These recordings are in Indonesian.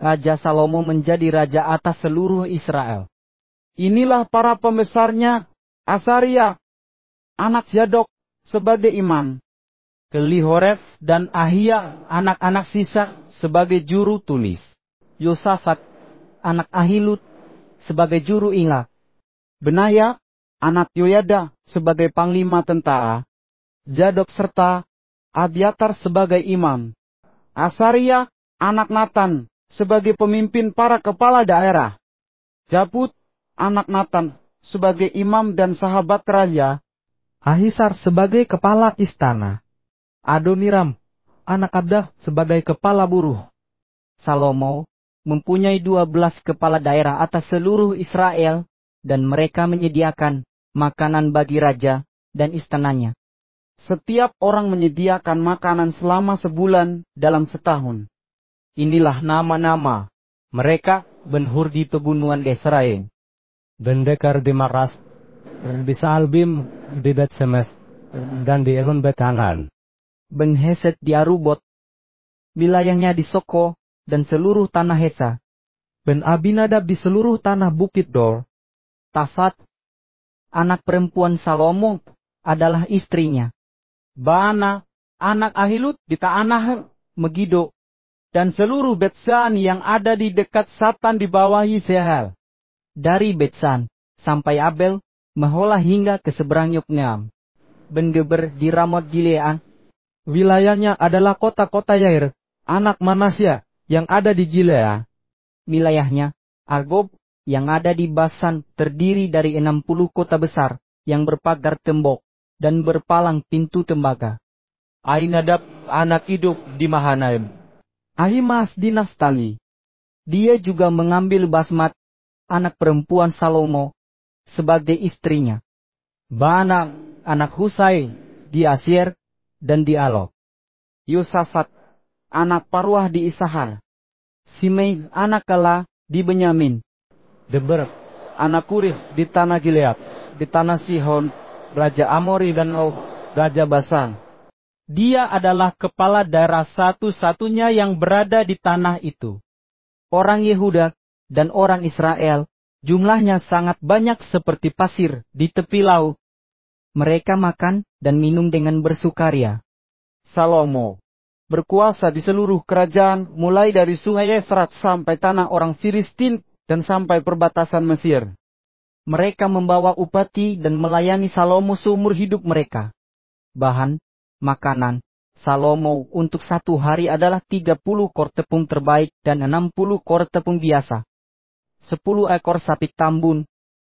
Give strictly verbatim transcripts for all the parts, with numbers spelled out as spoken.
Raja Salomo menjadi raja atas seluruh Israel. Inilah para pembesarnya: Asaria, anak Zadok, sebagai imam. Kelihoref dan Ahia, anak-anak sisa, sebagai juru tulis. Yosafat, anak Ahilud, sebagai juru ingat. Benaya, anak Yoyada, sebagai panglima tentara. Zadok serta Abiatar sebagai imam. Asaria, anak Natan, sebagai pemimpin para kepala daerah. Zabud, anak Natan, sebagai imam dan sahabat raja. Ahisar sebagai kepala istana. Adoniram, anak Abdah, sebagai kepala buruh. Salomo mempunyai dua belas kepala daerah atas seluruh Israel, dan mereka menyediakan makanan bagi raja dan istananya. Setiap orang menyediakan makanan selama sebulan dalam setahun. Inilah nama-nama mereka: Ben-Hur di pegunungan Desraim, Ben-Dekar di Maras, di Saalbim di Bet-Semes, dan di Elon Bet-Hanan. Ben-Hesed di Arubot, wilayahnya di Soko, dan seluruh tanah Hesa. Ben-Abinadab di seluruh tanah Bukit Dor. Tafat, anak perempuan Salomo, adalah istrinya. Baana, anak Ahilud di tanah Megido, dan seluruh Betsan yang ada di dekat Satan di bawah Yisrael. Dari Betsan sampai Abel, Meholah hingga ke seberang Yokneam. Ben-Geber di Ramot Gilead. Wilayahnya adalah kota-kota Yair, anak Manasya, yang ada di Gilead. Wilayahnya Argob, yang ada di Basan, terdiri dari enam puluh kota besar, yang berpagar tembok, dan berpalang pintu tembaga. Ainadab, anak Iduk di Mahanaim. Ahimaas di Naftali. Dia juga mengambil Basmat, anak perempuan Salomo, sebagai istrinya. Baana, anak Husai, di Asyir, dan di Alok. Yosafat, anak Paruah di Isahar. Simei, anak Kala, di Benyamin. Deber, anak Kurih di tanah Gilead, di tanah Sihon, raja Amori dan Og, raja Basan. Dia adalah kepala daerah satu-satunya yang berada di tanah itu. Orang Yehuda dan orang Israel, jumlahnya sangat banyak seperti pasir di tepi laut. Mereka makan dan minum dengan bersukaria. Salomo berkuasa di seluruh kerajaan, mulai dari sungai Efrat sampai tanah orang Filistin dan sampai perbatasan Mesir. Mereka membawa upati dan melayani Salomo seumur hidup mereka. Bahan makanan Salomo untuk satu hari adalah tiga puluh kor tepung terbaik dan enam puluh kor tepung biasa. sepuluh ekor sapi tambun,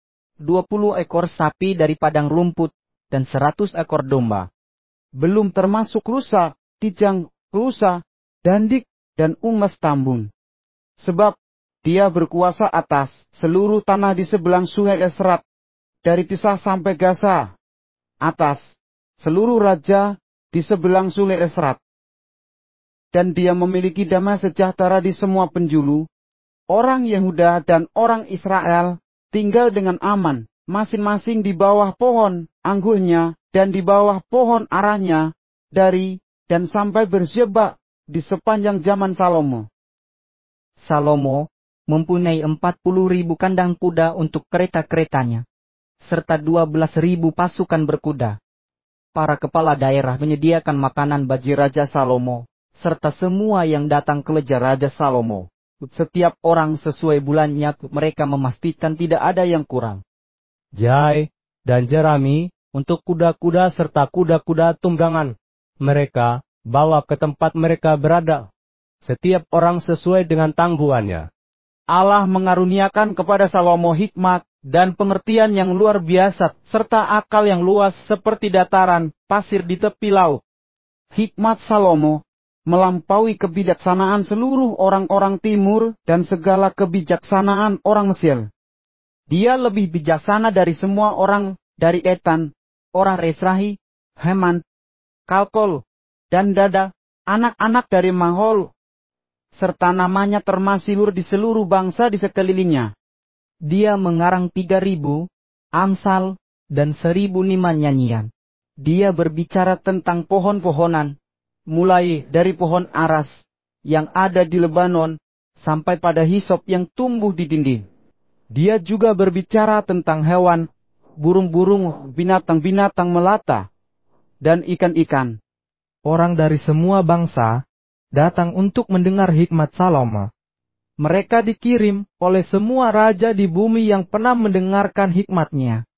dua puluh ekor sapi dari padang rumput, dan seratus ekor domba. Belum termasuk rusa, tijang, rusa, dandik, dan umas tambun. Sebab dia berkuasa atas seluruh tanah di sebelah sungai Efrat, dari Tisah sampai Gaza, atas seluruh raja di sebelah sungai Efrat. Dan dia memiliki damai sejahtera di semua penjuru. Orang Yehuda dan orang Israel tinggal dengan aman, masing-masing di bawah pohon anggurnya dan di bawah pohon arahnya, dari dan sampai Berseba di sepanjang zaman Salomo. Salomo mempunyai empat puluh ribu kandang kuda untuk kereta-keretanya, serta dua belas ribu pasukan berkuda. Para kepala daerah menyediakan makanan bagi Raja Salomo, serta semua yang datang ke meja Raja Salomo. Setiap orang sesuai bulannya, mereka memastikan tidak ada yang kurang. Jai dan Jerami untuk kuda-kuda serta kuda-kuda tunggangan. Mereka bawa ke tempat mereka berada. Setiap orang sesuai dengan tangguhannya. Allah mengaruniakan kepada Salomo hikmat dan pengertian yang luar biasa, serta akal yang luas seperti dataran pasir di tepi laut. Hikmat Salomo melampaui kebijaksanaan seluruh orang-orang timur dan segala kebijaksanaan orang Mesir. Dia lebih bijaksana dari semua orang dari Etan, orang Resrahi, Heman, Kalkol, dan Dada, anak-anak dari Mahol, serta namanya termasyhur di seluruh bangsa di sekelilingnya. Dia mengarang tiga ribu amsal dan seribu niman nyanyian. Dia berbicara tentang pohon-pohonan, mulai dari pohon aras yang ada di Lebanon sampai pada hisop yang tumbuh di dinding. Dia juga berbicara tentang hewan, burung-burung, binatang-binatang melata, dan ikan-ikan. Orang dari semua bangsa datang untuk mendengar hikmat Salomo. Mereka dikirim oleh semua raja di bumi yang pernah mendengarkan hikmatnya.